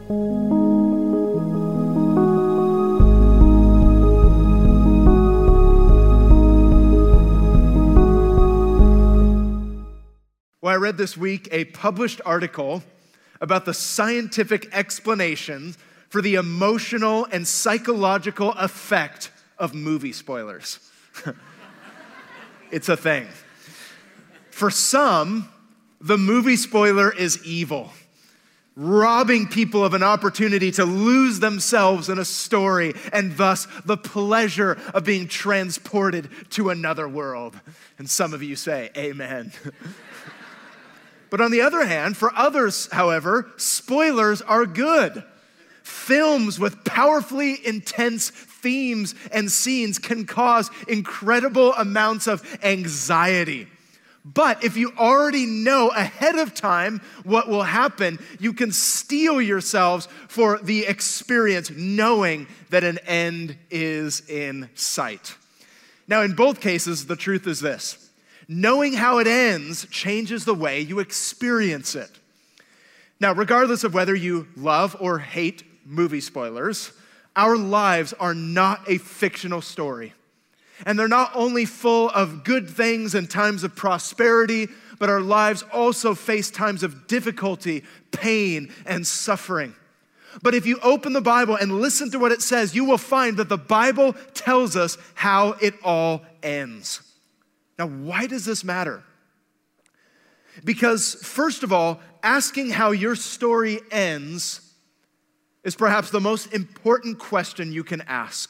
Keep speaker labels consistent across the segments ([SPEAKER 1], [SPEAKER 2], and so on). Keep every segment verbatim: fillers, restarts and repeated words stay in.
[SPEAKER 1] Well, I read this week a published article about the scientific explanation for the emotional and psychological effect of movie spoilers. It's a thing. For some, the movie spoiler is evil, robbing people of an opportunity to lose themselves in a story and thus the pleasure of being transported to another world. And some of you say, amen. But on the other hand, for others, however, spoilers are good. Films with powerfully intense themes and scenes can cause incredible amounts of anxiety. But if you already know ahead of time what will happen, you can steel yourselves for the experience knowing that an end is in sight. Now, in both cases, the truth is this. Knowing how it ends changes the way you experience it. Now, regardless of whether you love or hate movie spoilers, our lives are not a fictional story. And they're not only full of good things and times of prosperity, but our lives also face times of difficulty, pain, and suffering. But if you open the Bible and listen to what it says, you will find that the Bible tells us how it all ends. Now, why does this matter? Because, first of all, asking how your story ends is perhaps the most important question you can ask.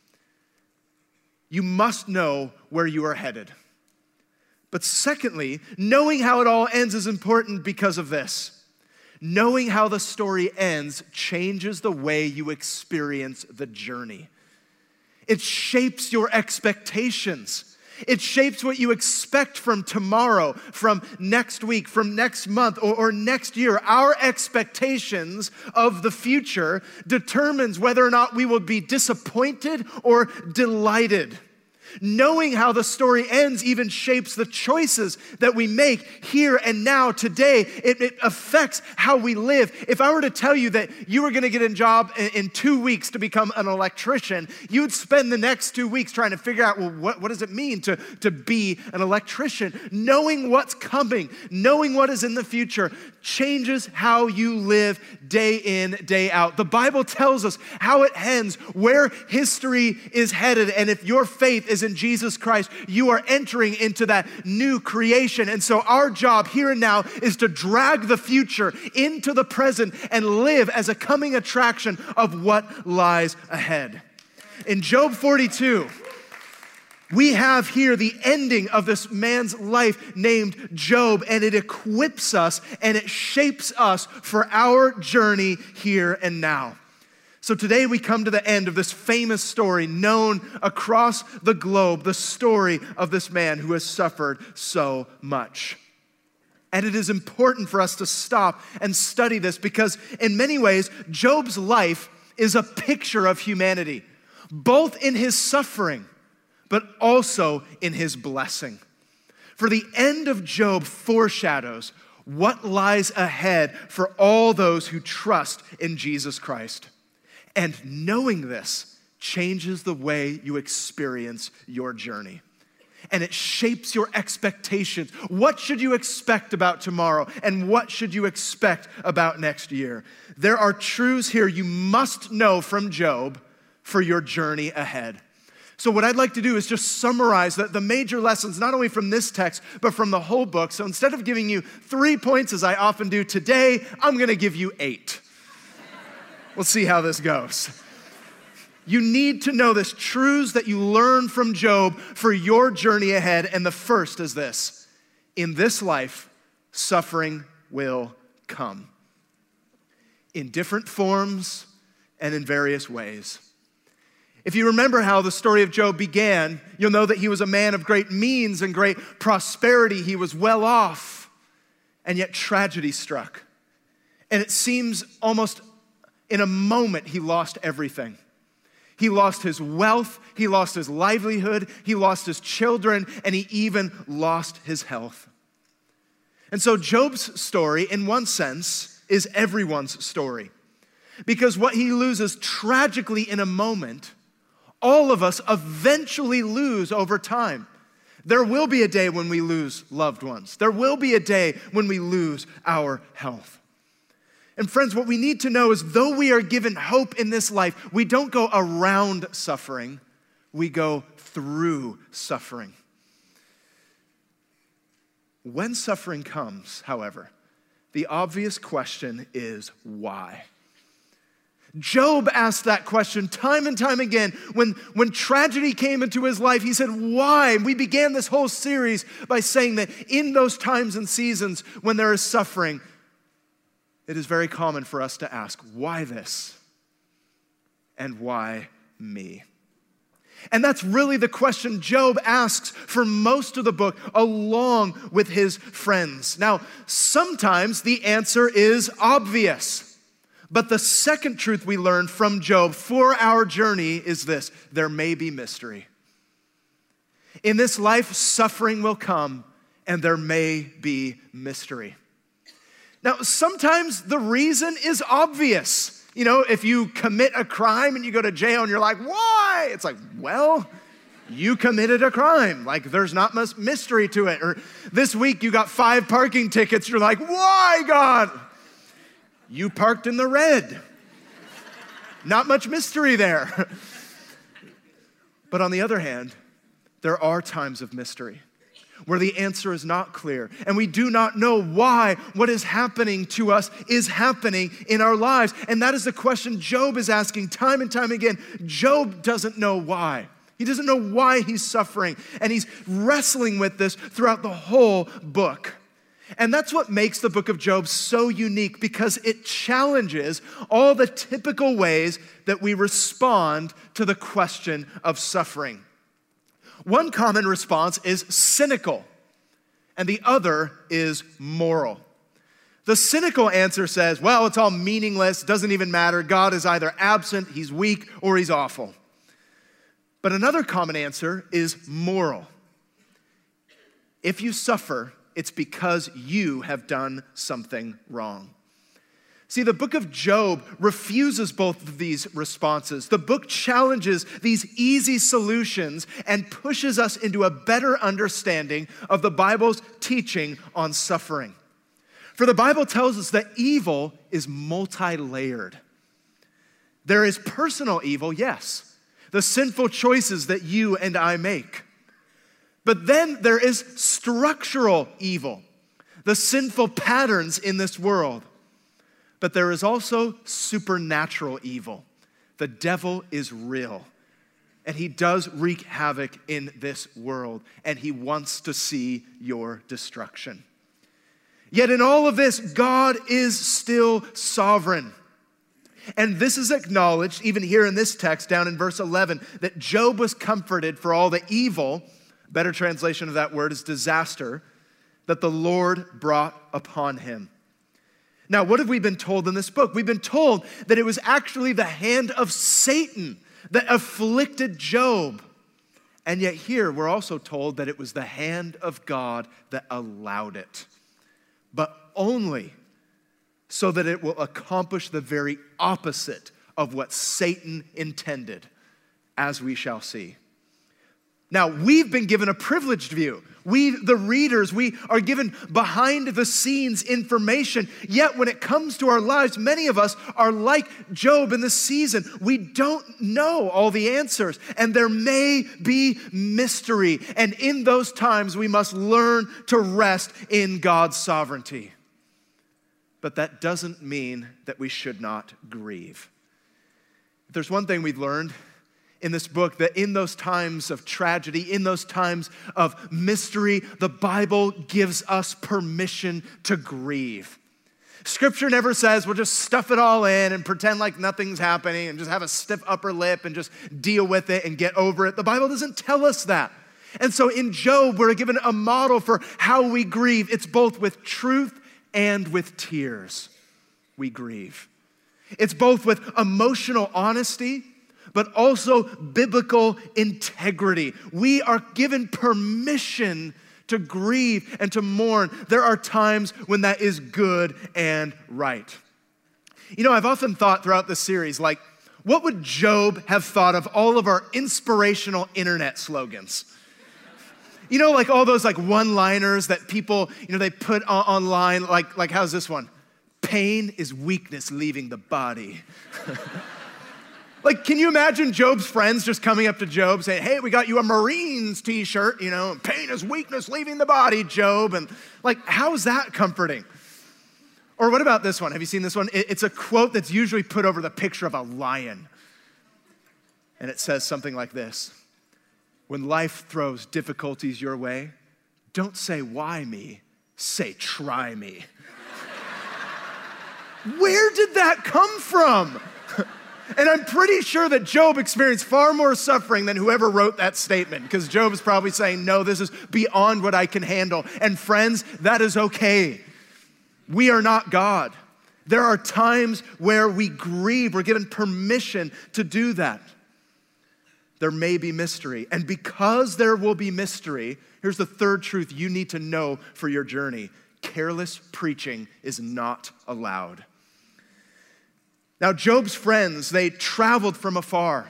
[SPEAKER 1] You must know where you are headed. But secondly, knowing how it all ends is important because of this. Knowing how the story ends changes the way you experience the journey. It shapes your expectations. It shapes what you expect from tomorrow, from next week, from next month, or, or next year. Our expectations of the future determines whether or not we will be disappointed or delighted. Knowing how the story ends even shapes the choices that we make here and now, today. It, it affects how we live. If I were to tell you that you were going to get a job in, in two weeks to become an electrician, you'd spend the next two weeks trying to figure out, well, what, what does it mean to, to be an electrician? Knowing what's coming, knowing what is in the future, changes how you live day in, day out. The Bible tells us how it ends, where history is headed, and if your faith is in Jesus Christ, you are entering into that new creation. And so our job here and now is to drag the future into the present and live as a coming attraction of what lies ahead. In Job forty-two, we have here the ending of this man's life named Job, and it equips us and it shapes us for our journey here and now. So today we come to the end of this famous story known across the globe, the story of this man who has suffered so much. And it is important for us to stop and study this because in many ways, Job's life is a picture of humanity, both in his suffering, but also in his blessing. For the end of Job foreshadows what lies ahead for all those who trust in Jesus Christ. And knowing this changes the way you experience your journey. And it shapes your expectations. What should you expect about tomorrow? And what should you expect about next year? There are truths here you must know from Job for your journey ahead. So what I'd like to do is just summarize the, the major lessons, not only from this text, but from the whole book. So instead of giving you three points, as I often do today, I'm going to give you eight. We'll see how this goes. You need to know this, truths that you learn from Job for your journey ahead. And the first is this: in this life, suffering will come. In different forms and in various ways. If you remember how the story of Job began, you'll know that he was a man of great means and great prosperity. He was well off, and yet tragedy struck. And it seems almost in a moment, he lost everything. He lost his wealth, he lost his livelihood, he lost his children, and he even lost his health. And so Job's story, in one sense, is everyone's story. Because what he loses tragically in a moment, all of us eventually lose over time. There will be a day when we lose loved ones. There will be a day when we lose our health. And friends, what we need to know is though we are given hope in this life, we don't go around suffering, we go through suffering. When suffering comes, however, the obvious question is why? Job asked that question time and time again. When, when tragedy came into his life, he said, why? And we began this whole series by saying that in those times and seasons when there is suffering, it is very common for us to ask, why this? And why me? And that's really the question Job asks for most of the book, along with his friends. Now, sometimes the answer is obvious. But the second truth we learn from Job for our journey is this: there may be mystery. In this life, suffering will come, and there may be mystery. Now, sometimes the reason is obvious. You know, if you commit a crime and you go to jail and you're like, why? It's like, well, you committed a crime. Like, there's not much mystery to it. Or this week you got five parking tickets. You're like, why, God? You parked in the red. Not much mystery there. But on the other hand, there are times of mystery where the answer is not clear and we do not know why what is happening to us is happening in our lives. And that is the question Job is asking time and time again. Job doesn't know why. He doesn't know why he's suffering, and he's wrestling with this throughout the whole book. And that's what makes the book of Job so unique, because it challenges all the typical ways that we respond to the question of suffering. One common response is cynical, and the other is moral. The cynical answer says, well, it's all meaningless, doesn't even matter. God is either absent, he's weak, or he's awful. But another common answer is moral. If you suffer, it's because you have done something wrong. See, the book of Job refuses both of these responses. The book challenges these easy solutions and pushes us into a better understanding of the Bible's teaching on suffering. For the Bible tells us that evil is multi-layered. There is personal evil, yes, the sinful choices that you and I make. But then there is structural evil, the sinful patterns in this world. But there is also supernatural evil. The devil is real, and he does wreak havoc in this world, and he wants to see your destruction. Yet in all of this, God is still sovereign. And this is acknowledged even here in this text down in verse eleven, that Job was comforted for all the evil, better translation of that word is disaster, that the Lord brought upon him. Now, what have we been told in this book? We've been told that it was actually the hand of Satan that afflicted Job. And yet here we're also told that it was the hand of God that allowed it, but only so that it will accomplish the very opposite of what Satan intended, as we shall see. Now, we've been given a privileged view. We, the readers, we are given behind the scenes information. Yet when it comes to our lives, many of us are like Job in this season. We don't know all the answers, and there may be mystery. And in those times, we must learn to rest in God's sovereignty. But that doesn't mean that we should not grieve. If there's one thing we've learned in this book, that in those times of tragedy, in those times of mystery, the Bible gives us permission to grieve. Scripture never says we'll just stuff it all in and pretend like nothing's happening and just have a stiff upper lip and just deal with it and get over it. The Bible doesn't tell us that. And so in Job, we're given a model for how we grieve. It's both with truth and with tears we grieve. It's both with emotional honesty, but also biblical integrity. We are given permission to grieve and to mourn. There are times when that is good and right. You know, I've often thought throughout this series, like, what would Job have thought of all of our inspirational internet slogans? You know, like all those like one-liners that people, you know, they put on- online, like, like how's this one? Pain is weakness leaving the body. Like, can you imagine Job's friends just coming up to Job saying, hey, we got you a Marines t-shirt, you know, pain is weakness leaving the body, Job. And like, how is that comforting? Or what about this one? Have you seen this one? It's a quote that's usually put over the picture of a lion. And it says something like this: when life throws difficulties your way, don't say, why me? Say, try me. Where did that come from? And I'm pretty sure that Job experienced far more suffering than whoever wrote that statement, because Job is probably saying, no, this is beyond what I can handle. And friends, that is okay. We are not God. There are times where we grieve. We're given permission to do that. There may be mystery. And because there will be mystery, here's the third truth you need to know for your journey. Careless preaching is not allowed. Now, Job's friends, they traveled from afar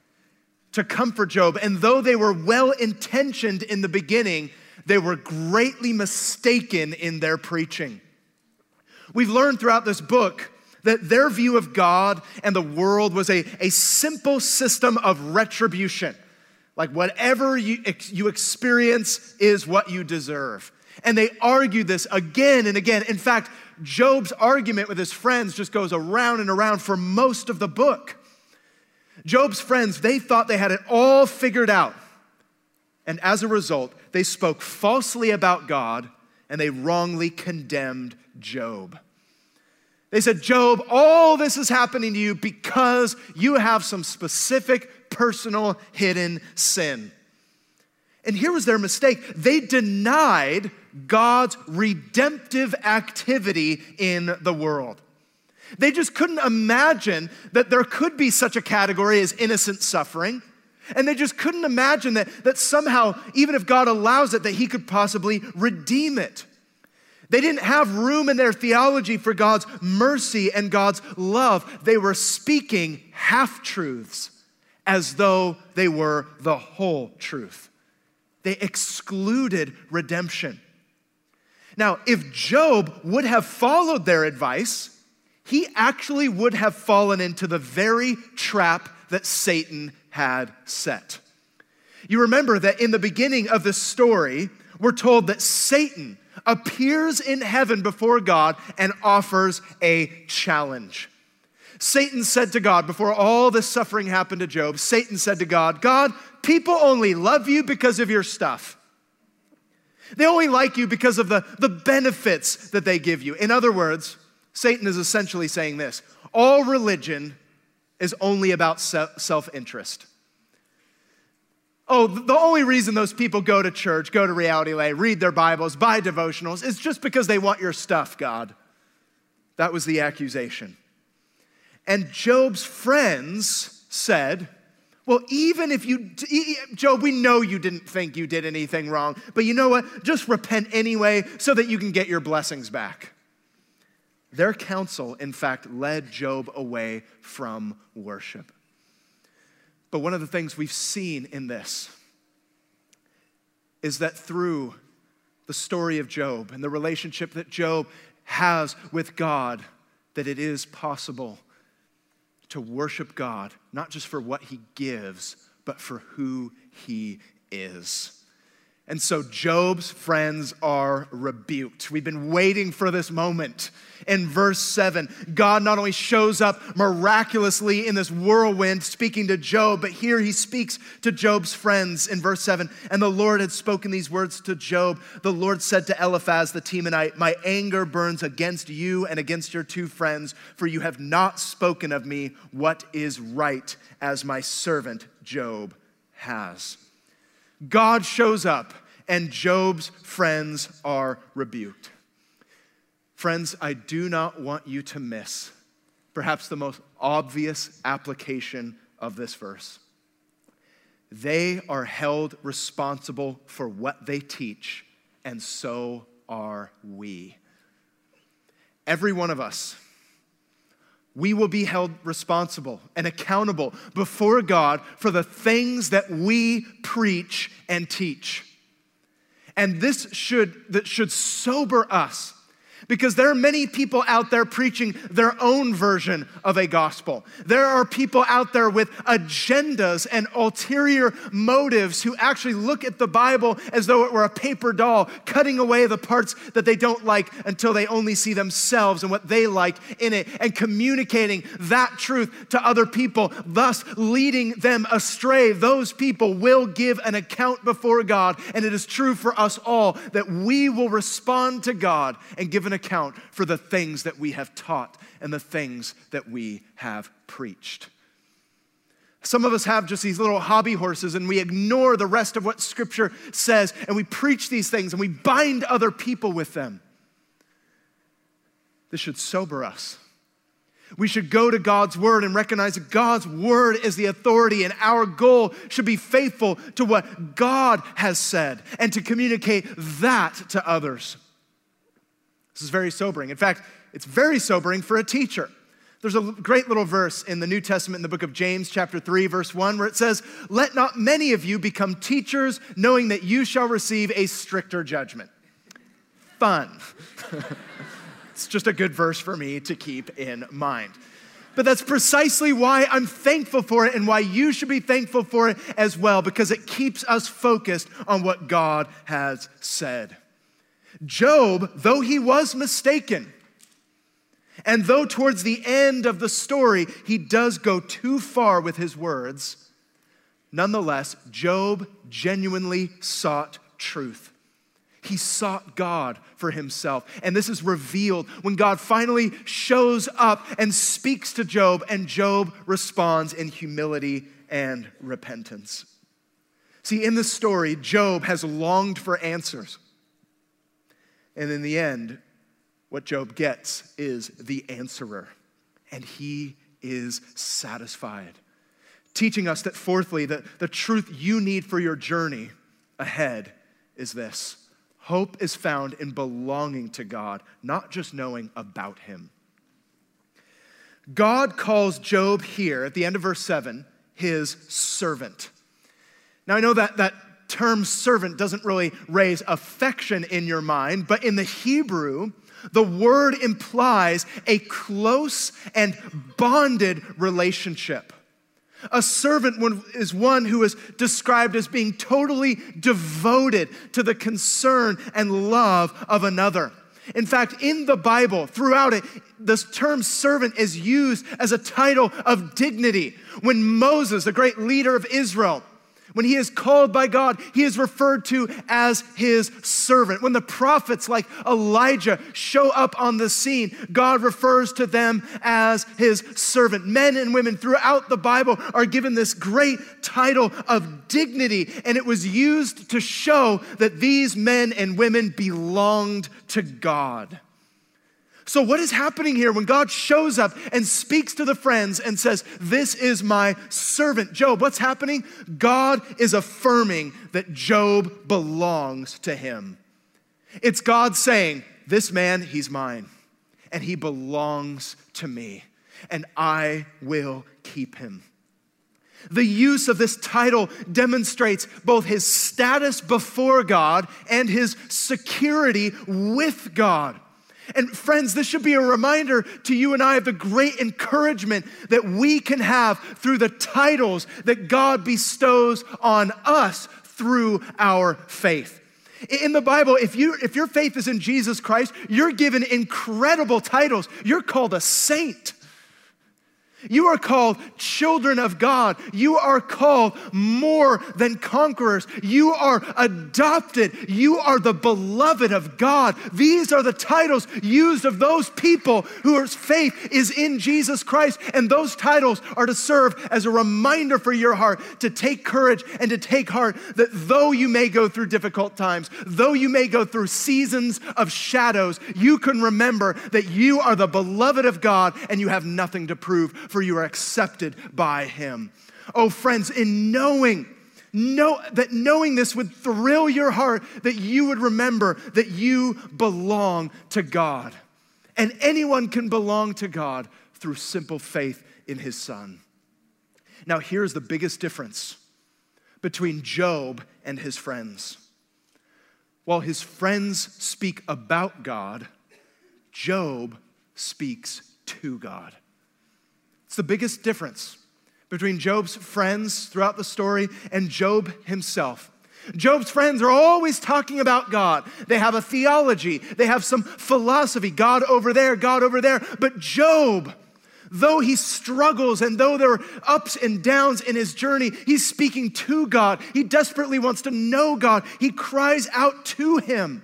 [SPEAKER 1] to comfort Job. And though they were well-intentioned in the beginning, they were greatly mistaken in their preaching. We've learned throughout this book that their view of God and the world was a, a simple system of retribution. Like whatever you, you experience is what you deserve. And they argued this again and again. In fact, Job's argument with his friends just goes around and around for most of the book. Job's friends, they thought they had it all figured out. And as a result, they spoke falsely about God and they wrongly condemned Job. They said, Job, all this is happening to you because you have some specific, personal, hidden sin. And here was their mistake. They denied God's redemptive activity in the world. They just couldn't imagine that there could be such a category as innocent suffering. And they just couldn't imagine that, that somehow, even if God allows it, that he could possibly redeem it. They didn't have room in their theology for God's mercy and God's love. They were speaking half-truths as though they were the whole truth. They excluded redemption. Now, if Job would have followed their advice, he actually would have fallen into the very trap that Satan had set. You remember that in the beginning of this story, we're told that Satan appears in heaven before God and offers a challenge. Satan said to God, before all this suffering happened to Job, Satan said to God, God, people only love you because of your stuff. They only like you because of the, the benefits that they give you. In other words, Satan is essentially saying this: all religion is only about self-interest. Oh, the only reason those people go to church, go to Reality Lay, read their Bibles, buy devotionals, is just because they want your stuff, God. That was the accusation. And Job's friends said, well, even if you, Job, we know you didn't think you did anything wrong, but you know what? Just repent anyway so that you can get your blessings back. Their counsel, in fact, led Job away from worship. But one of the things we've seen in this is that through the story of Job and the relationship that Job has with God, that it is possible to worship God, not just for what he gives, but for who he is. And so Job's friends are rebuked. We've been waiting for this moment. In verse seven, God not only shows up miraculously in this whirlwind speaking to Job, but here he speaks to Job's friends in verse seven. And the Lord had spoken these words to Job. The Lord said to Eliphaz the Temanite, my anger burns against you and against your two friends, for you have not spoken of me what is right, as my servant Job has. God shows up, and Job's friends are rebuked. Friends, I do not want you to miss perhaps the most obvious application of this verse. They are held responsible for what they teach, and so are we. Every one of us we will be held responsible and accountable before God for the things that we preach and teach. And this should, that should sober us, because there are many people out there preaching their own version of a gospel. There are people out there with agendas and ulterior motives who actually look at the Bible as though it were a paper doll, cutting away the parts that they don't like until they only see themselves and what they like in it, and communicating that truth to other people, thus leading them astray. Those people will give an account before God, and it is true for us all that we will respond to God and give an account for the things that we have taught and the things that we have preached. Some of us have just these little hobby horses, and we ignore the rest of what Scripture says, and we preach these things and we bind other people with them. This should sober us. We should go to God's word and recognize that God's word is the authority, and our goal should be faithful to what God has said and to communicate that to others. This is very sobering. In fact, it's very sobering for a teacher. There's a great little verse in the New Testament in the book of James, chapter three, verse one, where it says, "Let not many of you become teachers, knowing that you shall receive a stricter judgment." Fun. It's just a good verse for me to keep in mind. But that's precisely why I'm thankful for it, and why you should be thankful for it as well, because it keeps us focused on what God has said. Job, though he was mistaken, and though towards the end of the story he does go too far with his words, nonetheless, Job genuinely sought truth. He sought God for himself. And this is revealed when God finally shows up and speaks to Job, and Job responds in humility and repentance. See, in this story, Job has longed for answers. And in the end, what Job gets is the answerer, and he is satisfied. Teaching us that, fourthly, that the truth you need for your journey ahead is this: hope is found in belonging to God, not just knowing about him. God calls Job here at the end of verse seven his servant. Now I know that that term servant doesn't really raise affection in your mind, but in the Hebrew, the word implies a close and bonded relationship. A servant is one who is described as being totally devoted to the concern and love of another. In fact, in the Bible, throughout it, this term servant is used as a title of dignity. When Moses, the great leader of Israel, when he is called by God, he is referred to as his servant. When the prophets like Elijah show up on the scene, God refers to them as his servant. Men and women throughout the Bible are given this great title of dignity, and it was used to show that these men and women belonged to God. So what is happening here when God shows up and speaks to the friends and says, "This is my servant Job"? What's happening? God is affirming that Job belongs to him. It's God saying, "This man, he's mine, and he belongs to me, and I will keep him." The use of this title demonstrates both his status before God and his security with God. And friends, this should be a reminder to you and I of the great encouragement that we can have through the titles that God bestows on us through our faith. In the Bible, if you if your faith is in Jesus Christ, you're given incredible titles. You're called a saint. You are called children of God. You are called more than conquerors. You are adopted. You are the beloved of God. These are the titles used of those people whose faith is in Jesus Christ. And those titles are to serve as a reminder for your heart to take courage and to take heart that though you may go through difficult times, though you may go through seasons of shadows, you can remember that you are the beloved of God and you have nothing to prove, for you are accepted by him. Oh, friends, in knowing, know, that knowing this would thrill your heart, that you would remember that you belong to God. And anyone can belong to God through simple faith in his Son. Now, here's the biggest difference between Job and his friends. While his friends speak about God, Job speaks to God. It's the biggest difference between Job's friends throughout the story and Job himself. Job's friends are always talking about God. They have a theology. They have some philosophy. God over there, God over there. But Job, though he struggles and though there are ups and downs in his journey, he's speaking to God. He desperately wants to know God. He cries out to him.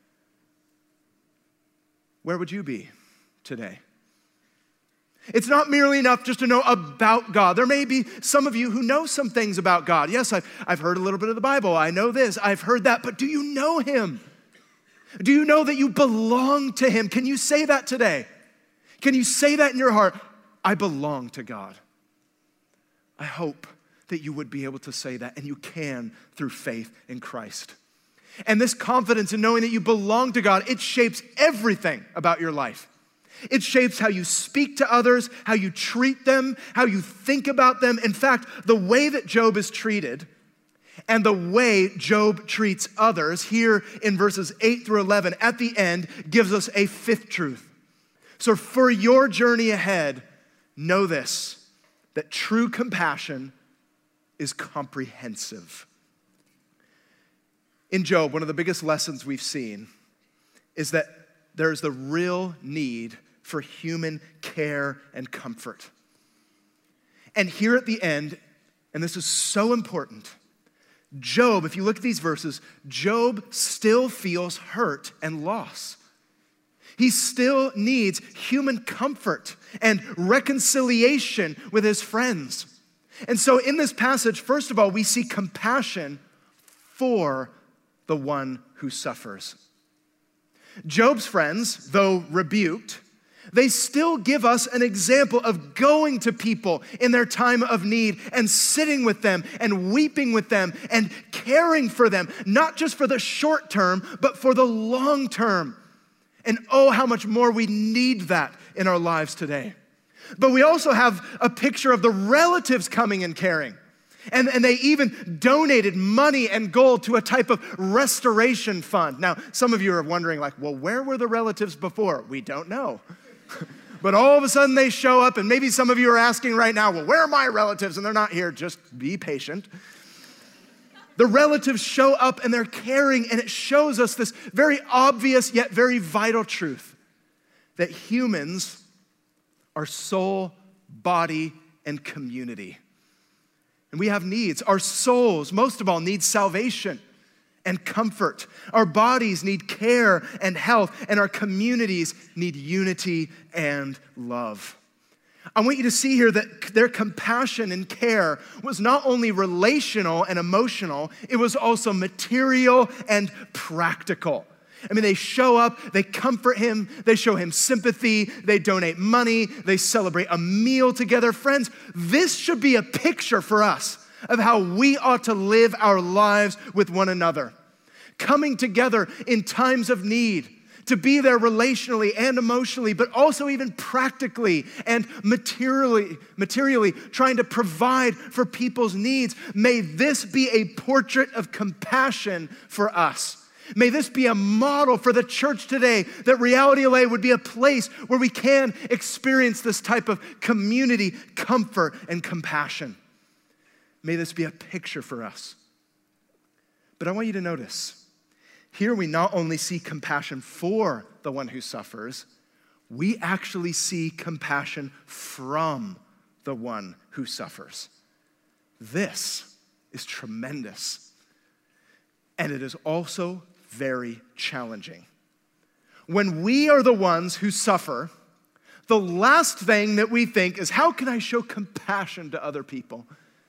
[SPEAKER 1] Where would you be today? It's not merely enough just to know about God. There may be some of you who know some things about God. Yes, I've, I've heard a little bit of the Bible. I know this, I've heard that, but do you know him? Do you know that you belong to him? Can you say that today? Can you say that in your heart? I belong to God. I hope that you would be able to say that, and you can through faith in Christ. And this confidence in knowing that you belong to God, it shapes everything about your life. It shapes how you speak to others, how you treat them, how you think about them. In fact, the way that Job is treated and the way Job treats others here in verses eight through eleven at the end gives us a fifth truth. So for your journey ahead, know this, that true compassion is comprehensive. In Job, one of the biggest lessons we've seen is that there's the real need for human care and comfort. And here at the end, and this is so important, Job, if you look at these verses, Job still feels hurt and loss. He still needs human comfort and reconciliation with his friends. And so in this passage, first of all, we see compassion for the one who suffers. Job's friends, though rebuked, they still give us an example of going to people in their time of need and sitting with them and weeping with them and caring for them, not just for the short term, but for the long term. And oh, how much more we need that in our lives today. But we also have a picture of the relatives coming and caring. And, and they even donated money and gold to a type of restoration fund. Now, some of you are wondering, like, well, where were the relatives before? We don't know. But all of a sudden they show up, and maybe some of you are asking right now, well, where are my relatives? And they're not here. Just be patient. The relatives show up and they're caring, and it shows us this very obvious yet very vital truth that humans are soul, body, and community. And we have needs. Our souls, most of all, need salvation and comfort. Our bodies need care and health, and our communities need unity and love. I want you to see here that their compassion and care was not only relational and emotional, it was also material and practical. I mean, they show up, they comfort him, they show him sympathy, they donate money, they celebrate a meal together. Friends, this should be a picture for us of how we ought to live our lives with one another. Coming together in times of need, to be there relationally and emotionally, but also even practically and materially, materially trying to provide for people's needs. May this be a portrait of compassion for us. May this be a model for the church today, that Reality L A would be a place where we can experience this type of community, comfort, and compassion. May this be a picture for us. But I want you to notice, here we not only see compassion for the one who suffers, we actually see compassion from the one who suffers. This is tremendous. And it is also very challenging. When we are the ones who suffer, the last thing that we think is, how can I show compassion to other people?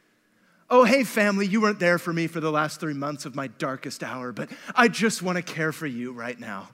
[SPEAKER 1] Oh, hey, family, you weren't there for me for the last three months of my darkest hour, but I just want to care for you right now.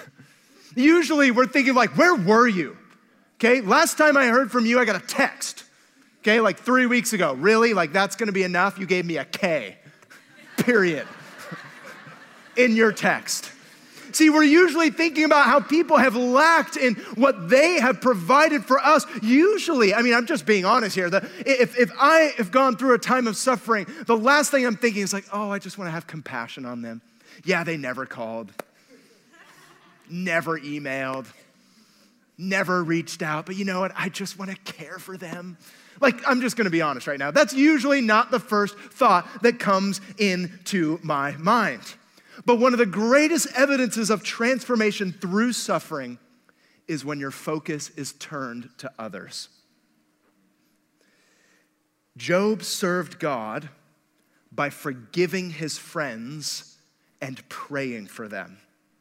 [SPEAKER 1] Usually we're thinking like, where were you? Okay, last time I heard from you, I got a text. Okay, like three weeks ago. Really? Like that's going to be enough? You gave me a K, period, in your text. See, we're usually thinking about how people have lacked in what they have provided for us. Usually, I mean, I'm just being honest here. The, if, if I have gone through a time of suffering, the last thing I'm thinking is like, oh, I just want to have compassion on them. Yeah, they never called, never emailed, never reached out. But you know what? I just want to care for them. Like, I'm just going to be honest right now. That's usually not the first thought that comes into my mind. But one of the greatest evidences of transformation through suffering is when your focus is turned to others. Job served God by forgiving his friends and praying for them.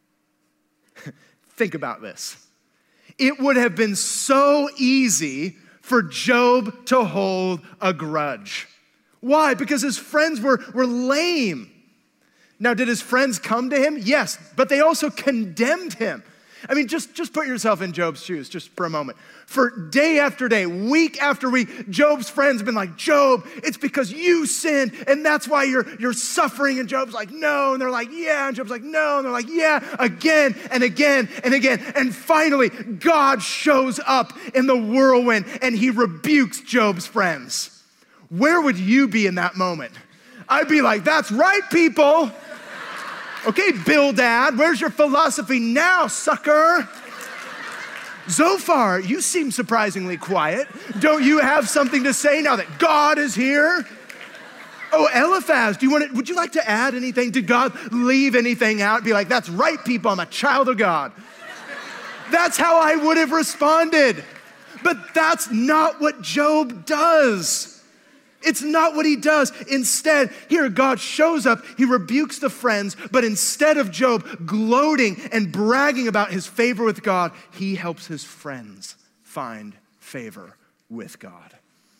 [SPEAKER 1] Think about this. It would have been so easy for Job to hold a grudge. Why? Because his friends were, were lame. Now, did his friends come to him? Yes, but they also condemned him. I mean, just, just put yourself in Job's shoes just for a moment. For day after day, week after week, Job's friends have been like, Job, it's because you sinned, and that's why you're, you're suffering. And Job's like, no. And they're like, yeah. And Job's like, no. And they're like, yeah, again and again and again. And finally, God shows up in the whirlwind, and he rebukes Job's friends. Where would you be in that moment? I'd be like, that's right, people. Okay, Bildad, where's your philosophy now, sucker? Zophar, you seem surprisingly quiet. Don't you have something to say now that God is here? Oh, Eliphaz, do you want to, would you like to add anything? Did God leave anything out? Be like, that's right, people, I'm a child of God. That's how I would have responded. But that's not what Job does. It's not what he does. Instead, here God shows up, he rebukes the friends, but instead of Job gloating and bragging about his favor with God, he helps his friends find favor with God.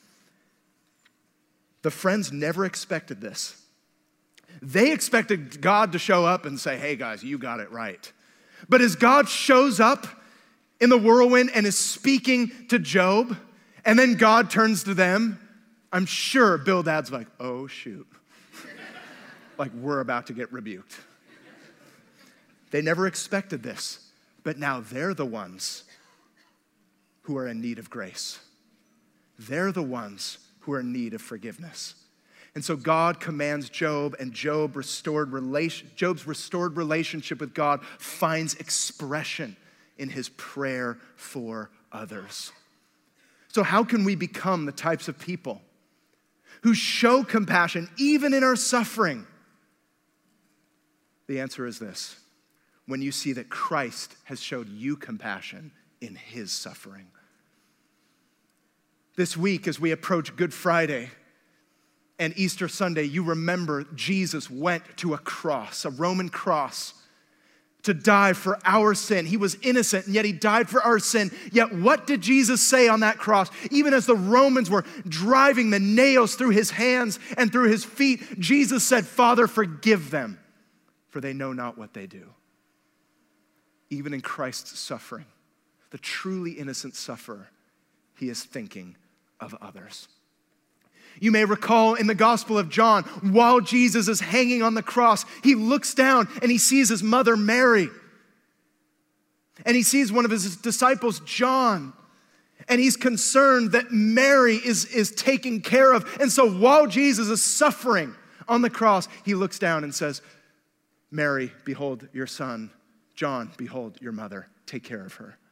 [SPEAKER 1] The friends never expected this. They expected God to show up and say, hey guys, you got it right. But as God shows up in the whirlwind and is speaking to Job, and then God turns to them, I'm sure Bildad's like, oh, shoot. Like, we're about to get rebuked. They never expected this, but now they're the ones who are in need of grace. They're the ones who are in need of forgiveness. And so God commands Job, and Job restored relation, Job's restored relationship with God finds expression in his prayer for others. So how can we become the types of people who show compassion even in our suffering? The answer is this: when you see that Christ has showed you compassion in his suffering. This week, as we approach Good Friday and Easter Sunday, you remember Jesus went to a cross, a Roman cross, to die for our sin. He was innocent, and yet he died for our sin. Yet what did Jesus say on that cross? Even as the Romans were driving the nails through his hands and through his feet, Jesus said, Father, forgive them, for they know not what they do. Even in Christ's suffering, the truly innocent sufferer, he is thinking of others. You may recall in the Gospel of John, while Jesus is hanging on the cross, he looks down and he sees his mother Mary. And he sees one of his disciples, John. And he's concerned that Mary is, is taken care of. And so while Jesus is suffering on the cross, he looks down and says, Mary, behold your son. John, behold your mother. Take care of her.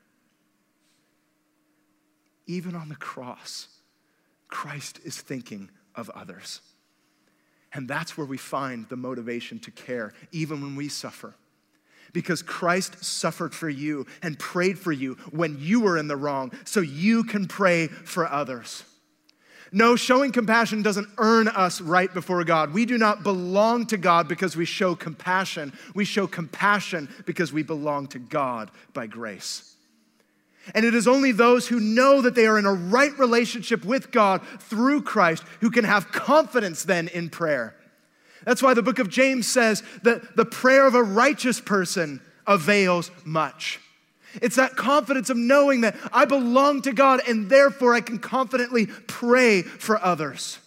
[SPEAKER 1] Even on the cross, Christ is thinking of others. And that's where we find the motivation to care, even when we suffer. Because Christ suffered for you and prayed for you when you were in the wrong, so you can pray for others. No, showing compassion doesn't earn us right before God. We do not belong to God because we show compassion. We show compassion because we belong to God by grace. And it is only those who know that they are in a right relationship with God through Christ who can have confidence then in prayer. That's why the book of James says that the prayer of a righteous person avails much. It's that confidence of knowing that I belong to God and therefore I can confidently pray for others.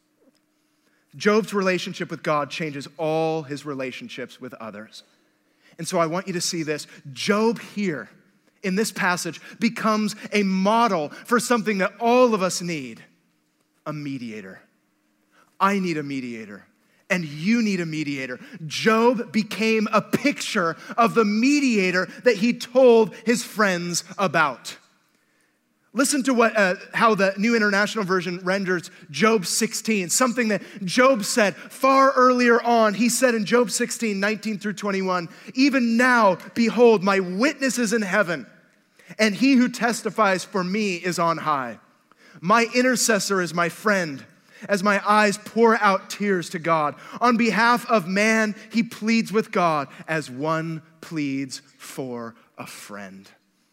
[SPEAKER 1] Job's relationship with God changes all his relationships with others. And so I want you to see this. Job here in this passage becomes a model for something that all of us need, a mediator. I need a mediator, and you need a mediator. Job became a picture of the mediator that he told his friends about. Listen to what uh, how the New International Version renders Job sixteen, something that Job said far earlier on. He said in Job sixteen, nineteen through twenty-one, "Even now, behold, my witness is in heaven, and he who testifies for me is on high. My intercessor is my friend, as my eyes pour out tears to God. On behalf of man, he pleads with God as one pleads for a friend."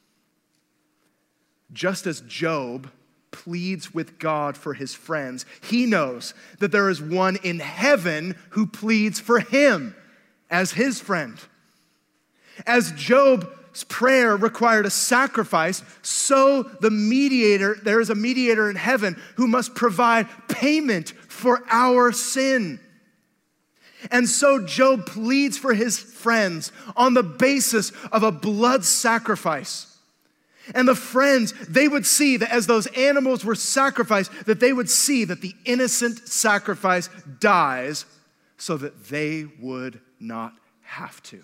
[SPEAKER 1] Just as Job pleads with God for his friends, he knows that there is one in heaven who pleads for him as his friend. As Job's prayer required a sacrifice, so the mediator, there is a mediator in heaven who must provide payment for our sin. And so Job pleads for his friends on the basis of a blood sacrifice. And the friends, they would see that as those animals were sacrificed, that they would see that the innocent sacrifice dies so that they would not have to.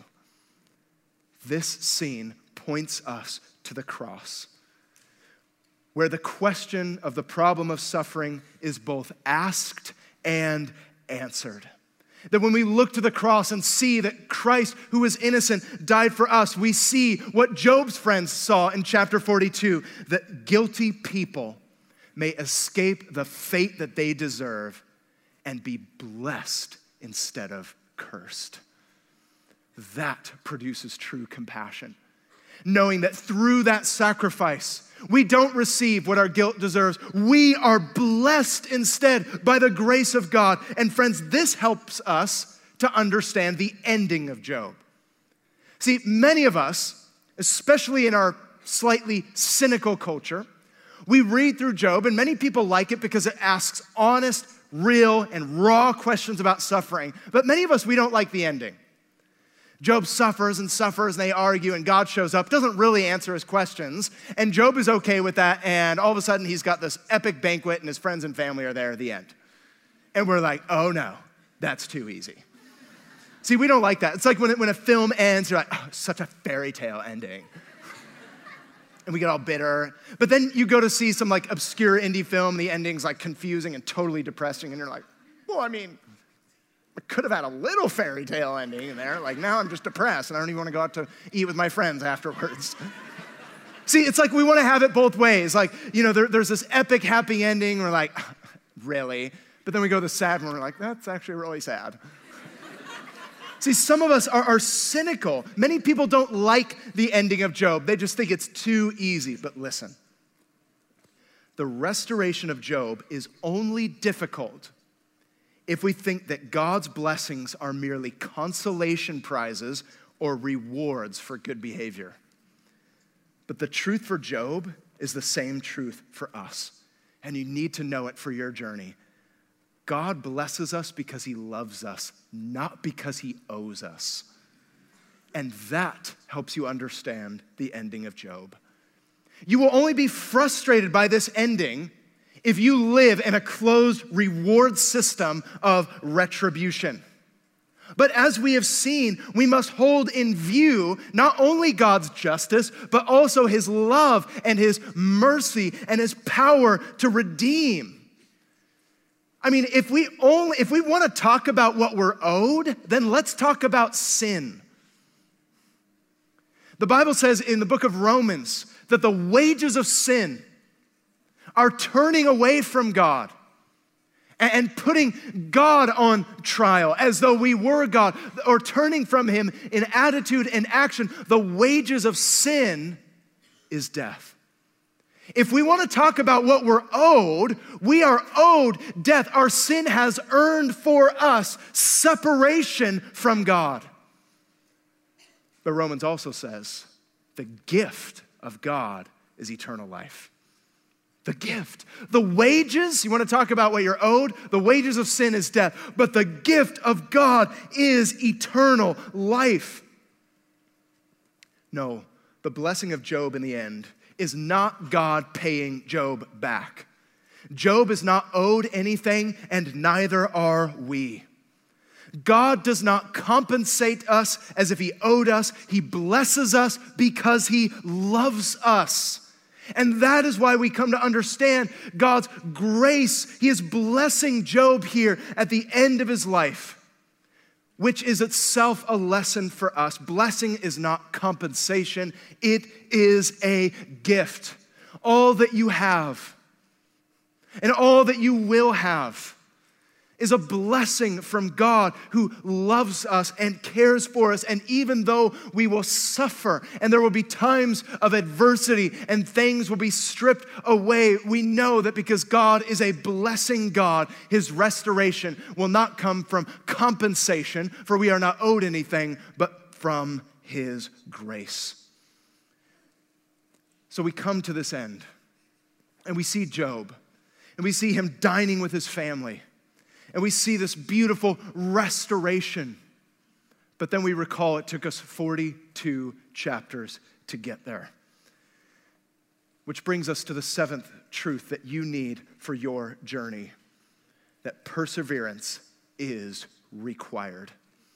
[SPEAKER 1] This scene points us to the cross, where the question of the problem of suffering is both asked and answered. That when we look to the cross and see that Christ, who is innocent, died for us, we see what Job's friends saw in chapter forty-two, that guilty people may escape the fate that they deserve and be blessed instead of cursed. That produces true compassion. Knowing that through that sacrifice, we don't receive what our guilt deserves. We are blessed instead by the grace of God. And friends, this helps us to understand the ending of Job. See, many of us, especially in our slightly cynical culture, we read through Job, and many people like it because it asks honest, real, and raw questions about suffering. But many of us, we don't like the ending. Job suffers and suffers, and they argue, and God shows up, doesn't really answer his questions, and Job is okay with that, and all of a sudden he's got this epic banquet, and his friends and family are there at the end. And we're like, oh no, that's too easy. See, we don't like that. It's like when, when a film ends, you're like, oh, such a fairy tale ending. And we get all bitter. But then you go to see some like obscure indie film, the ending's like confusing and totally depressing, and you're like, well, I mean, I could have had a little fairy tale ending in there. Like, now I'm just depressed, and I don't even want to go out to eat with my friends afterwards. See, it's like we want to have it both ways. Like, you know, there, there's this epic happy ending. We're like, really? But then we go to the sad one. We're like, that's actually really sad. See, some of us are, are cynical. Many people don't like the ending of Job. They just think it's too easy. But listen, the restoration of Job is only difficult if we think that God's blessings are merely consolation prizes or rewards for good behavior. But the truth for Job is the same truth for us, and you need to know it for your journey. God blesses us because he loves us, not because he owes us. And that helps you understand the ending of Job. You will only be frustrated by this ending if you live in a closed reward system of retribution. But as we have seen, we must hold in view not only God's justice, but also his love and his mercy and his power to redeem. I mean, if we only if we want to talk about what we're owed, then let's talk about sin. The Bible says in the book of Romans that the wages of sin are turning away from God and putting God on trial as though we were God, or turning from him in attitude and action. The wages of sin is death. If we want to talk about what we're owed, we are owed death. Our sin has earned for us separation from God. But Romans also says the gift of God is eternal life. The gift. The wages, you want to talk about what you're owed? The wages of sin is death. But the gift of God is eternal life. No, the blessing of Job in the end is not God paying Job back. Job is not owed anything, and neither are we. God does not compensate us as if he owed us. He blesses us because he loves us. And that is why we come to understand God's grace. He is blessing Job here at the end of his life, which is itself a lesson for us. Blessing is not compensation. It is a gift. All that you have and all that you will have is a blessing from God who loves us and cares for us. And even though we will suffer and there will be times of adversity and things will be stripped away, we know that because God is a blessing God, his restoration will not come from compensation, for we are not owed anything, but from his grace. So we come to this end and we see Job and we see him dining with his family. And we see this beautiful restoration. But then we recall it took us forty-two chapters to get there. Which brings us to the seventh truth that you need for your journey. That perseverance is required.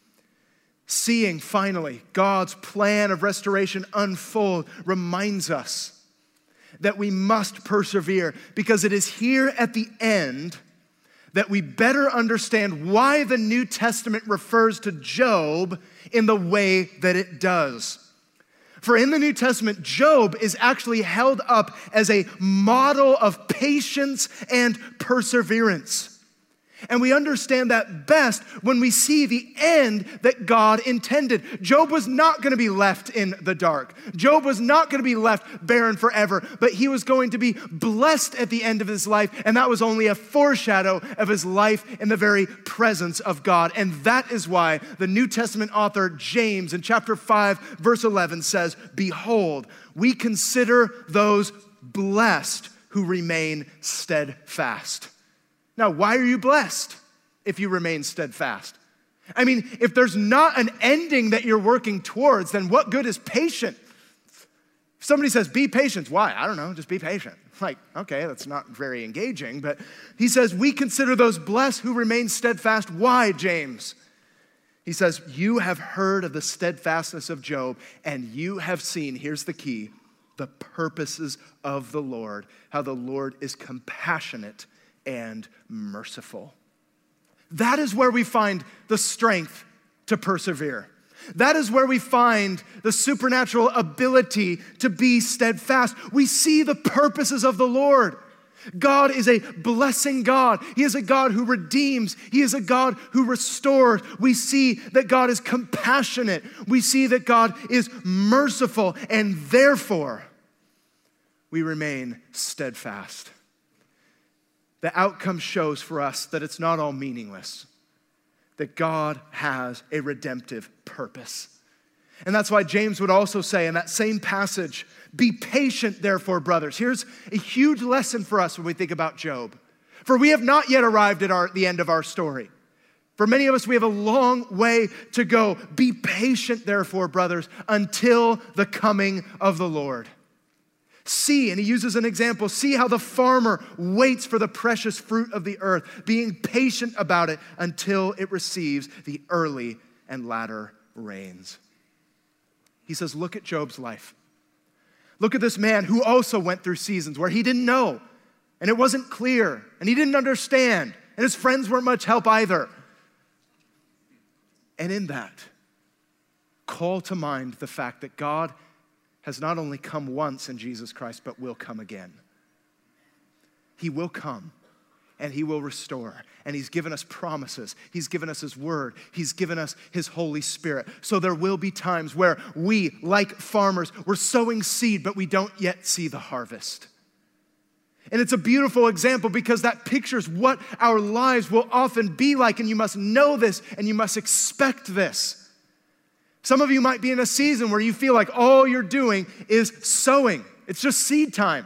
[SPEAKER 1] Seeing finally God's plan of restoration unfold reminds us that we must persevere, because it is here at the end that we better understand why the New Testament refers to Job in the way that it does. For in the New Testament, Job is actually held up as a model of patience and perseverance. And we understand that best when we see the end that God intended. Job was not going to be left in the dark. Job was not going to be left barren forever, but he was going to be blessed at the end of his life, and that was only a foreshadow of his life in the very presence of God. And that is why the New Testament author James in chapter five, verse eleven says, "Behold, we consider those blessed who remain steadfast." Now, why are you blessed if you remain steadfast? I mean, if there's not an ending that you're working towards, then what good is patient? If somebody says, be patient, why? I don't know, just be patient. Like, okay, that's not very engaging, but he says, we consider those blessed who remain steadfast. Why, James? He says, you have heard of the steadfastness of Job, and you have seen, here's the key, the purposes of the Lord, how the Lord is compassionate and merciful. That is where we find the strength to persevere. That is where we find the supernatural ability to be steadfast. We see the purposes of the Lord. God is a blessing God. He is a God who redeems. He is a God who restores. We see that God is compassionate. We see that God is merciful, and therefore we remain steadfast. The outcome shows for us that it's not all meaningless, that God has a redemptive purpose. And that's why James would also say in that same passage, be patient, therefore, brothers. Here's a huge lesson for us when we think about Job. For we have not yet arrived at our, the end of our story. For many of us, we have a long way to go. Be patient, therefore, brothers, until the coming of the Lord. See, and he uses an example, see how the farmer waits for the precious fruit of the earth, being patient about it until it receives the early and latter rains. He says, look at Job's life. Look at this man who also went through seasons where he didn't know, and it wasn't clear, and he didn't understand, and his friends weren't much help either. And in that, call to mind the fact that God has not only come once in Jesus Christ, but will come again. He will come, and he will restore. And he's given us promises. He's given us his word. He's given us his Holy Spirit. So there will be times where we, like farmers, we're sowing seed, but we don't yet see the harvest. And it's a beautiful example because that pictures what our lives will often be like, and you must know this, and you must expect this. Some of you might be in a season where you feel like all you're doing is sowing. It's just seed time.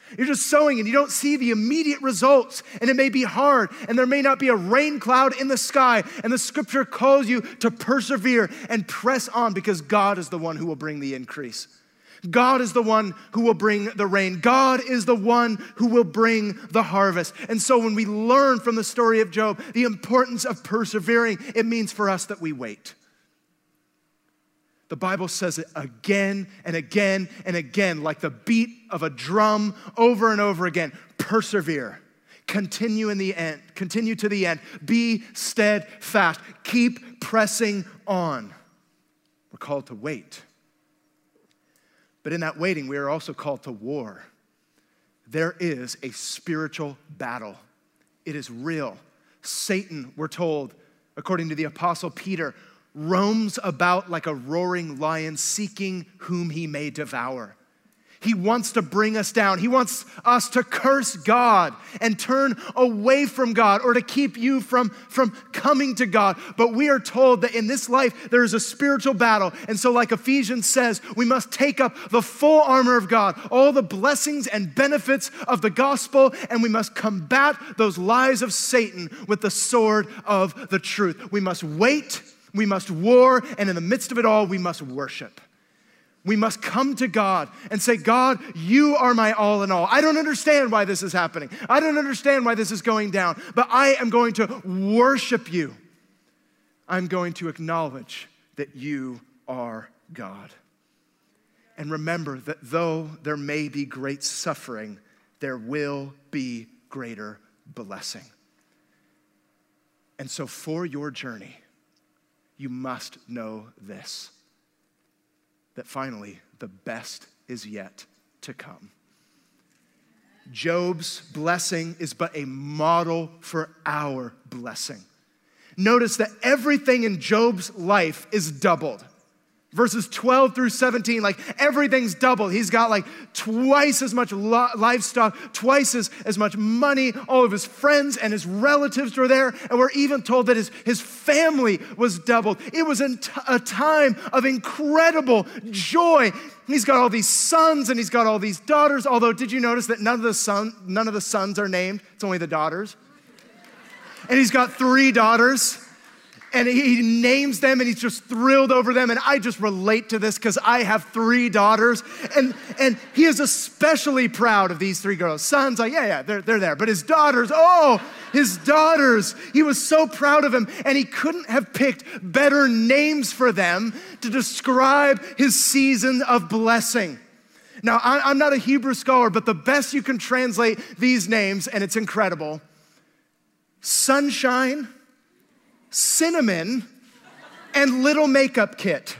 [SPEAKER 1] You're just sowing and you don't see the immediate results, and it may be hard, and there may not be a rain cloud in the sky, and the scripture calls you to persevere and press on because God is the one who will bring the increase. God is the one who will bring the rain. God is the one who will bring the harvest. And so when we learn from the story of Job the importance of persevering, it means for us that we wait. The Bible says it again and again and again, like the beat of a drum over and over again. Persevere. Continue in the end. Continue to the end. Be steadfast. Keep pressing on. We're called to wait. But in that waiting, we are also called to war. There is a spiritual battle. It is real. Satan, we're told, according to the Apostle Peter, roams about like a roaring lion, seeking whom he may devour. He wants to bring us down. He wants us to curse God and turn away from God, or to keep you from, from coming to God. But we are told that in this life, there is a spiritual battle. And so like Ephesians says, we must take up the full armor of God, all the blessings and benefits of the gospel, and we must combat those lies of Satan with the sword of the truth. We must wait, we must war, and in the midst of it all, we must worship. We must come to God and say, God, you are my all in all. I don't understand why this is happening. I don't understand why this is going down, but I am going to worship you. I'm going to acknowledge that you are God. And remember that though there may be great suffering, there will be greater blessing. And so for your journey, you must know this, that finally, the best is yet to come. Job's blessing is but a model for our blessing. Notice that everything in Job's life is doubled. Verses twelve through seventeen, like everything's doubled. He's got like twice as much lo- livestock, twice as, as much money. All of his friends and his relatives were there. And we're even told that his, his family was doubled. It was a, t- a time of incredible joy. He's got all these sons and he's got all these daughters. Although, did you notice that none of the son, none of the sons are named? It's only the daughters. And he's got three daughters. And he names them and he's just thrilled over them. And I just relate to this because I have three daughters. And, and he is especially proud of these three girls. Sons, like, yeah, yeah, they're, they're there. But his daughters, oh, his daughters. He was so proud of them. And he couldn't have picked better names for them to describe his season of blessing. Now, I'm not a Hebrew scholar, but the best you can translate these names, and it's incredible: sunshine, cinnamon, and little makeup kit.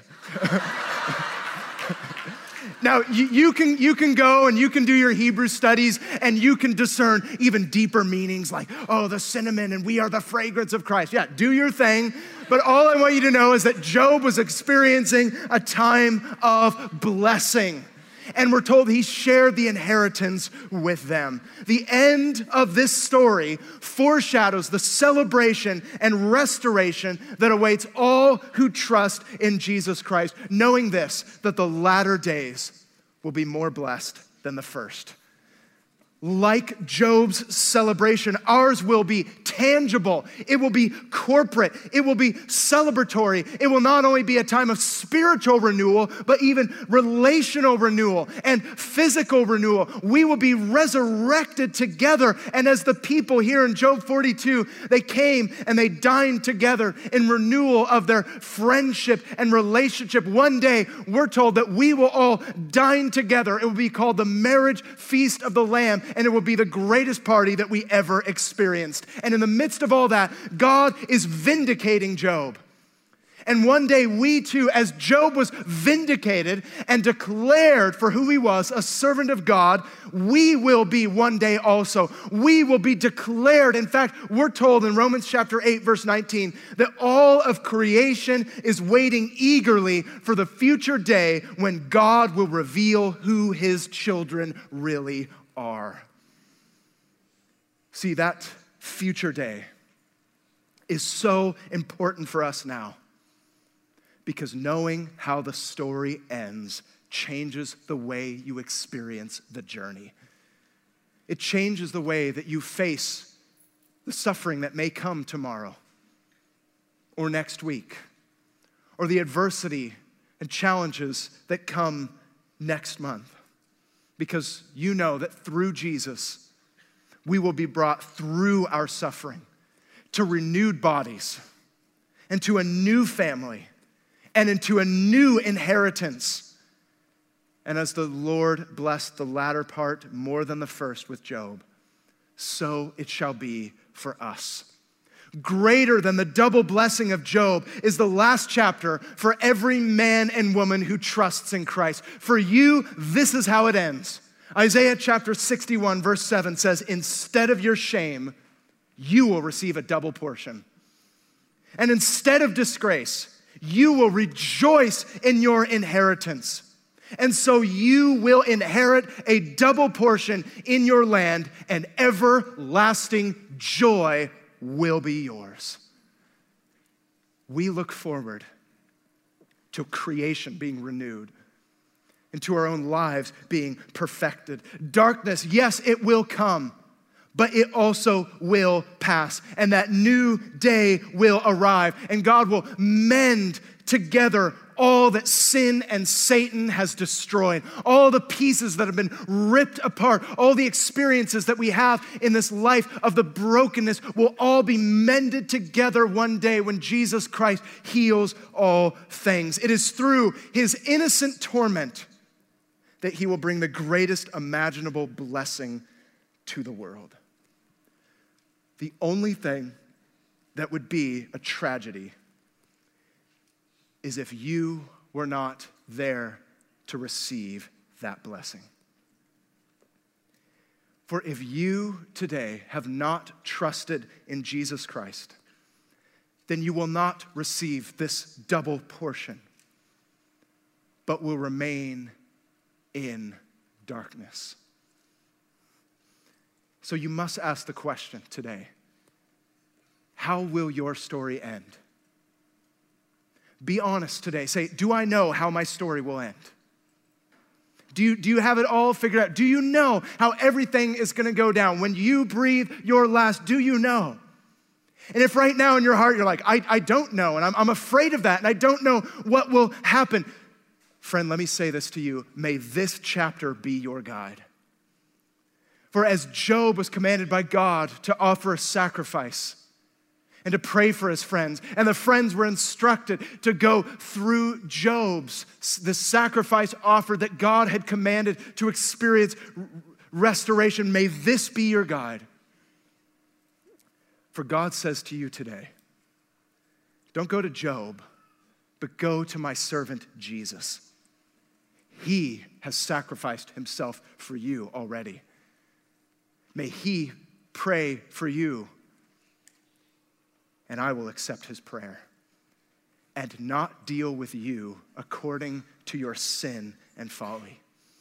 [SPEAKER 1] Now, you, you, can, you can go and you can do your Hebrew studies and you can discern even deeper meanings like, oh, the cinnamon and we are the fragrance of Christ. Yeah, do your thing. But all I want you to know is that Job was experiencing a time of blessing. And we're told he shared the inheritance with them. The end of this story foreshadows the celebration and restoration that awaits all who trust in Jesus Christ, knowing this, that the latter days will be more blessed than the first. Like Job's celebration, ours will be tangible. It will be corporate. It will be celebratory. It will not only be a time of spiritual renewal, but even relational renewal and physical renewal. We will be resurrected together. And as the people here in Job forty-two, they came and they dined together in renewal of their friendship and relationship. One day, we're told that we will all dine together. It will be called the marriage feast of the Lamb. And it will be the greatest party that we ever experienced. And in the midst of all that, God is vindicating Job. And one day we too, as Job was vindicated and declared for who he was, a servant of God, we will be one day also. We will be declared. In fact, we're told in Romans chapter eight, verse nineteen, that all of creation is waiting eagerly for the future day when God will reveal who his children really are. See, that future day is so important for us now because knowing how the story ends changes the way you experience the journey. It changes the way that you face the suffering that may come tomorrow or next week, or the adversity and challenges that come next month. Because you know that through Jesus, we will be brought through our suffering to renewed bodies and to a new family and into a new inheritance. And as the Lord blessed the latter part more than the first with Job, so it shall be for us. Greater than the double blessing of Job is the last chapter for every man and woman who trusts in Christ. For you, this is how it ends. Isaiah chapter sixty-one, verse seven says, instead of your shame, you will receive a double portion. And instead of disgrace, you will rejoice in your inheritance. And so you will inherit a double portion in your land, and everlasting joy will be yours. We look forward to creation being renewed and to our own lives being perfected. Darkness, yes, it will come, but it also will pass. And that new day will arrive, and God will mend together all that sin and Satan has destroyed, all the pieces that have been ripped apart, all the experiences that we have in this life of the brokenness will all be mended together one day when Jesus Christ heals all things. It is through his innocent torment that he will bring the greatest imaginable blessing to the world. The only thing that would be a tragedy is if you were not there to receive that blessing. For if you today have not trusted in Jesus Christ, then you will not receive this double portion, but will remain in darkness. So you must ask the question today, how will your story end? Be honest today. Say, do I know how my story will end? Do you, do you have it all figured out? Do you know how everything is going to go down? When you breathe your last, do you know? And if right now in your heart you're like, I, I don't know, and I'm, I'm afraid of that, and I don't know what will happen. Friend, let me say this to you. May this chapter be your guide. For as Job was commanded by God to offer a sacrifice and to pray for his friends, and the friends were instructed to go through Job's, the sacrifice offer that God had commanded to experience restoration. May this be your guide. For God says to you today, don't go to Job, but go to my servant Jesus. He has sacrificed himself for you already. May he pray for you, and I will accept his prayer and not deal with you according to your sin and folly.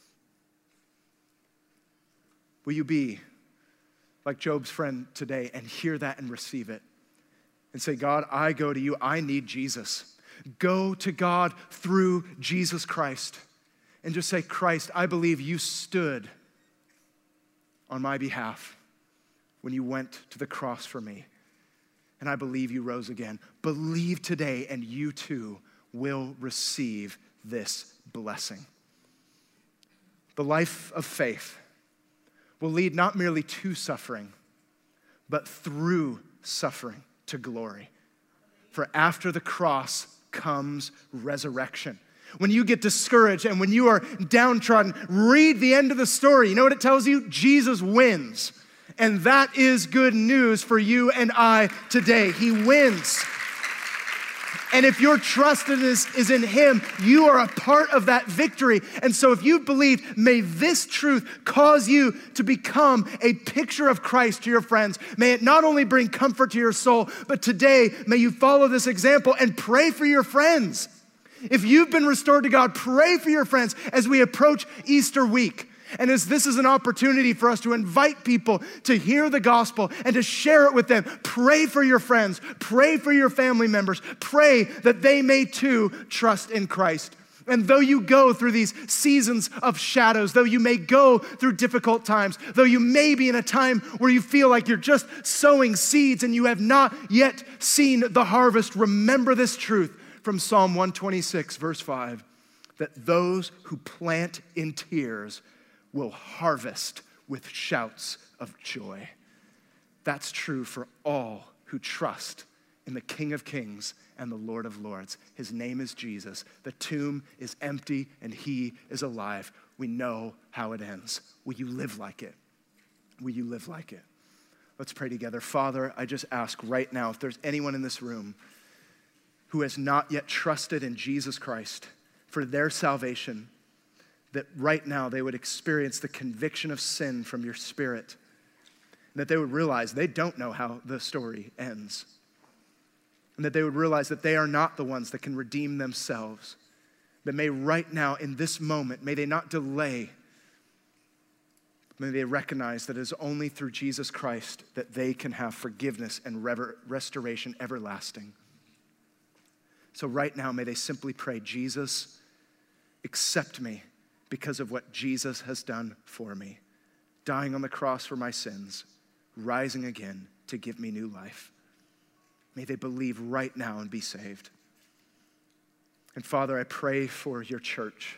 [SPEAKER 1] Will you be like Job's friend today and hear that and receive it and say, God, I go to you. I need Jesus. Go to God through Jesus Christ and just say, Christ, I believe you stood on my behalf when you went to the cross for me. And I believe you rose again. Believe today, and you too will receive this blessing. The life of faith will lead not merely to suffering, but through suffering to glory. For after the cross comes resurrection. When you get discouraged and when you are downtrodden, read the end of the story. You know what it tells you? Jesus wins. And that is good news for you and I today. He wins. And if your trust is, is in him, you are a part of that victory. And so if you believe, may this truth cause you to become a picture of Christ to your friends. May it not only bring comfort to your soul, but today may you follow this example and pray for your friends. If you've been restored to God, pray for your friends as we approach Easter week. And as this is an opportunity for us to invite people to hear the gospel and to share it with them, pray for your friends, pray for your family members, pray that they may too trust in Christ. And though you go through these seasons of shadows, though you may go through difficult times, though you may be in a time where you feel like you're just sowing seeds and you have not yet seen the harvest, remember this truth from Psalm one twenty-six, verse five, that those who plant in tears will harvest with shouts of joy. That's true for all who trust in the King of Kings and the Lord of Lords. His name is Jesus. The tomb is empty and he is alive. We know how it ends. Will you live like it? Will you live like it? Let's pray together. Father, I just ask right now, if there's anyone in this room who has not yet trusted in Jesus Christ for their salvation, that right now they would experience the conviction of sin from your Spirit, and that they would realize they don't know how the story ends, and that they would realize that they are not the ones that can redeem themselves. That may right now, in this moment, may they not delay, may they recognize that it is only through Jesus Christ that they can have forgiveness and rever- restoration everlasting. So right now, may they simply pray, Jesus, accept me because of what Jesus has done for me, dying on the cross for my sins, rising again to give me new life. May they believe right now and be saved. And Father, I pray for your church.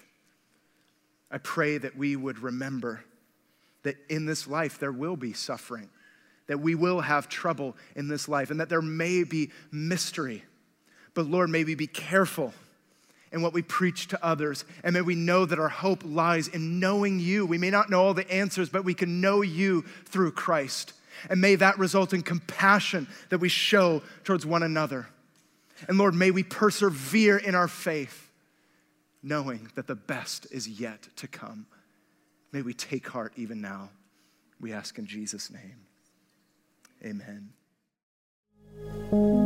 [SPEAKER 1] I pray that we would remember that in this life there will be suffering, that we will have trouble in this life, and that there may be mystery. But Lord, may we be careful in what we preach to others, and may we know that our hope lies in knowing you. We may not know all the answers, but we can know you through Christ. And may that result in compassion that we show towards one another. And Lord, may we persevere in our faith, knowing that the best is yet to come. May we take heart even now. We ask in Jesus' name. Amen.